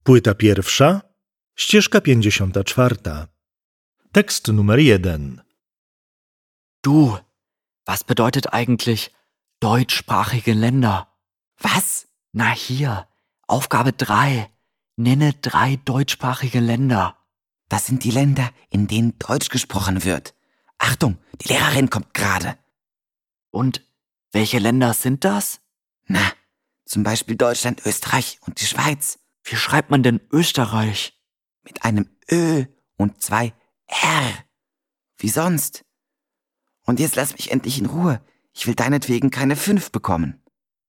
Płyta pierwsza, ścieżka 54. Tekst Numer 1. Du, was bedeutet eigentlich deutschsprachige Länder? Was? Na hier, Aufgabe 3. Nenne 3 deutschsprachige Länder. Das sind die Länder, in denen Deutsch gesprochen wird. Achtung, die Lehrerin kommt gerade. Und welche Länder sind das? Na, zum Beispiel Deutschland, Österreich und die Schweiz. Wie schreibt man denn Österreich? Mit einem Ö und 2 R. Wie sonst. Und jetzt lass mich endlich in Ruhe. Ich will deinetwegen keine 5 bekommen.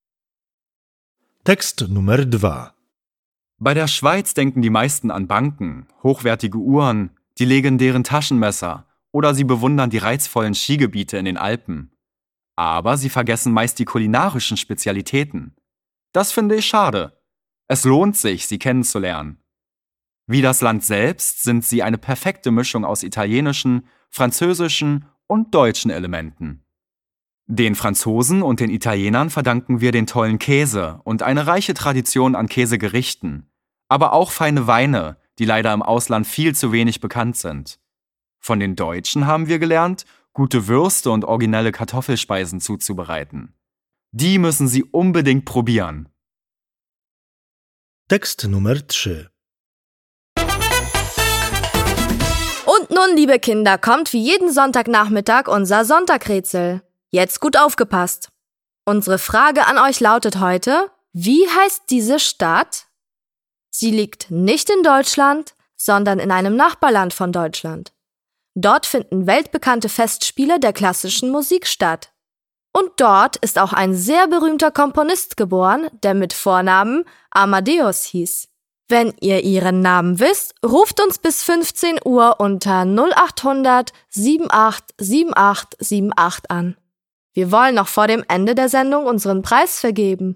Tekst Numer 2. Bei der Schweiz denken die meisten an Banken, hochwertige Uhren, die legendären Taschenmesser oder sie bewundern die reizvollen Skigebiete in den Alpen. Aber sie vergessen meist die kulinarischen Spezialitäten. Das finde ich schade. Es lohnt sich, sie kennenzulernen. Wie das Land selbst sind sie eine perfekte Mischung aus italienischen, französischen und deutschen Elementen. Den Franzosen und den Italienern verdanken wir den tollen Käse und eine reiche Tradition an Käsegerichten, aber auch feine Weine, die leider im Ausland viel zu wenig bekannt sind. Von den Deutschen haben wir gelernt, gute Würste und originelle Kartoffelspeisen zuzubereiten. Die müssen Sie unbedingt probieren. Tekst Numer 3. Und nun, liebe Kinder, kommt wie jeden Sonntagnachmittag unser Sonntagrätsel. Jetzt gut aufgepasst. Unsere Frage an euch lautet heute: Wie heißt diese Stadt? Sie liegt nicht in Deutschland, sondern in einem Nachbarland von Deutschland. Dort finden weltbekannte Festspiele der klassischen Musik statt. Und dort ist auch ein sehr berühmter Komponist geboren, der mit Vornamen Amadeus hieß. Wenn ihr ihren Namen wisst, ruft uns bis 15 Uhr unter 0800 78 78 78 an. Wir wollen noch vor dem Ende der Sendung unseren Preis vergeben.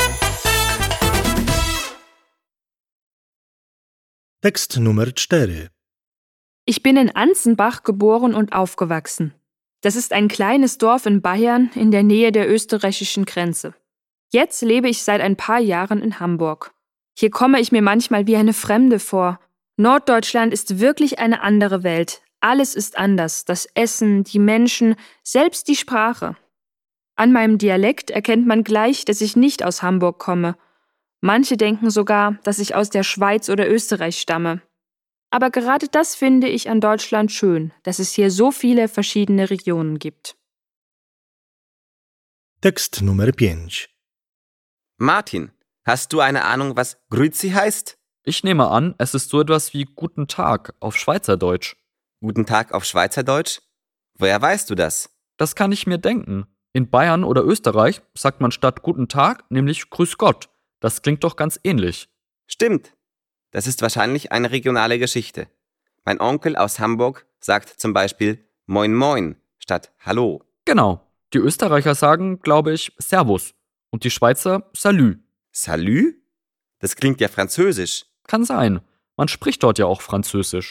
Tekst Numer 4. Ich bin in Anzenbach geboren und aufgewachsen. Das ist ein kleines Dorf in Bayern in der Nähe der österreichischen Grenze. Jetzt lebe ich seit ein paar Jahren in Hamburg. Hier komme ich mir manchmal wie eine Fremde vor. Norddeutschland ist wirklich eine andere Welt. Alles ist anders. Das Essen, die Menschen, selbst die Sprache. An meinem Dialekt erkennt man gleich, dass ich nicht aus Hamburg komme. Manche denken sogar, dass ich aus der Schweiz oder Österreich stamme. Aber gerade das finde ich an Deutschland schön, dass es hier so viele verschiedene Regionen gibt. Tekst Numer 5. Martin, hast du eine Ahnung, was Grüezi heißt? Ich nehme an, es ist so etwas wie Guten Tag auf Schweizerdeutsch. Guten Tag auf Schweizerdeutsch? Woher weißt du das? Das kann ich mir denken. In Bayern oder Österreich sagt man statt Guten Tag nämlich Grüß Gott. Das klingt doch ganz ähnlich. Stimmt. Das ist wahrscheinlich eine regionale Geschichte. Mein Onkel aus Hamburg sagt zum Beispiel Moin Moin statt Hallo. Genau. Die Österreicher sagen, glaube ich, Servus. Und die Schweizer Salü. Salü? Das klingt ja französisch. Kann sein. Man spricht dort ja auch Französisch.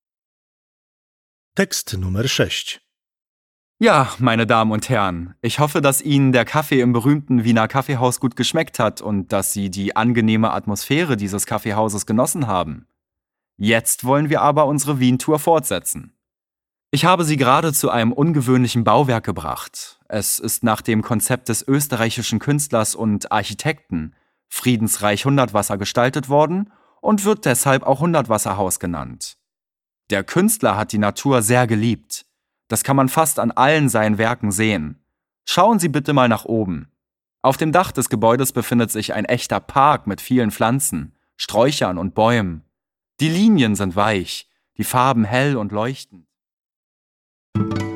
Tekst Numer 6. Ja, meine Damen und Herren, ich hoffe, dass Ihnen der Kaffee im berühmten Wiener Kaffeehaus gut geschmeckt hat und dass Sie die angenehme Atmosphäre dieses Kaffeehauses genossen haben. Jetzt wollen wir aber unsere Wien-Tour fortsetzen. Ich habe Sie gerade zu einem ungewöhnlichen Bauwerk gebracht. Es ist nach dem Konzept des österreichischen Künstlers und Architekten Friedensreich Hundertwasser gestaltet worden und wird deshalb auch Hundertwasserhaus genannt. Der Künstler hat die Natur sehr geliebt. Das kann man fast an allen seinen Werken sehen. Schauen Sie bitte mal nach oben. Auf dem Dach des Gebäudes befindet sich ein echter Park mit vielen Pflanzen, Sträuchern und Bäumen. Die Linien sind weich, die Farben hell und leuchtend.